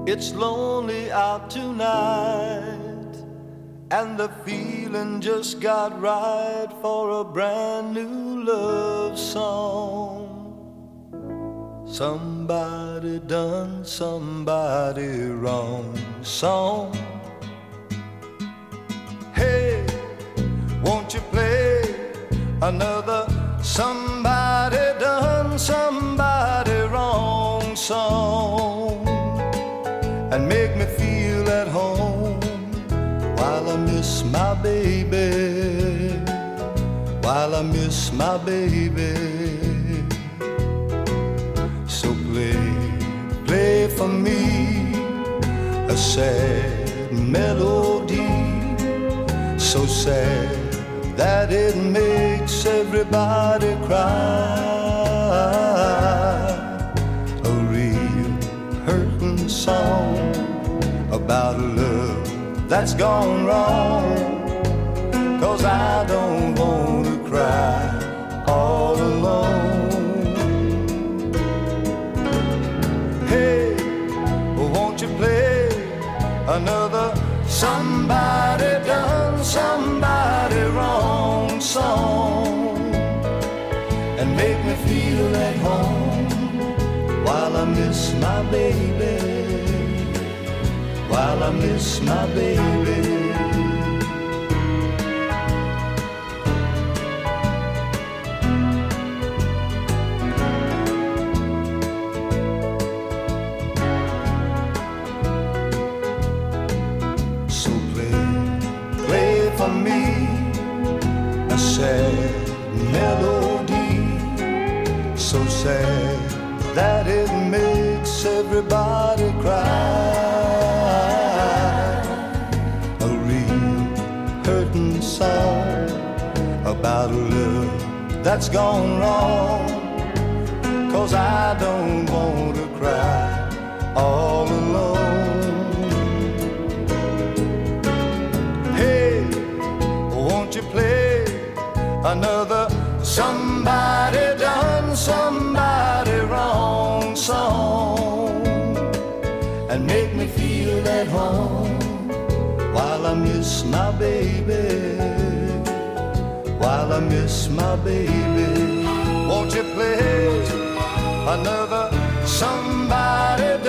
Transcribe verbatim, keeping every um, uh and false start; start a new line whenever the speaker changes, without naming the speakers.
It's lonely out tonight, and the feeling just got right for a brand new love song. Somebody done somebody wrong song. Hey, won't you play another somebody done somebody wrong song, and make me feel at home while I miss my baby, while I miss my baby. So play, play for me a sad melody, so sad that it makes everybody cry. A real hurting song about a love that's gone wrong, 'cause I don't want to cry all alone. Hey, won't you play another somebody done somebody wrong song, and make me feel at home while I miss my baby, while I miss my baby. So play, play for me a sad melody, so sad that it makes everybody cry. A real hurting song about a love that's gone wrong, 'cause I don't want to cry all alone. Hey, won't you play another somebody done somebody wrong song, and make me feel at home while I miss my baby, while I miss my baby. Won't you play another somebody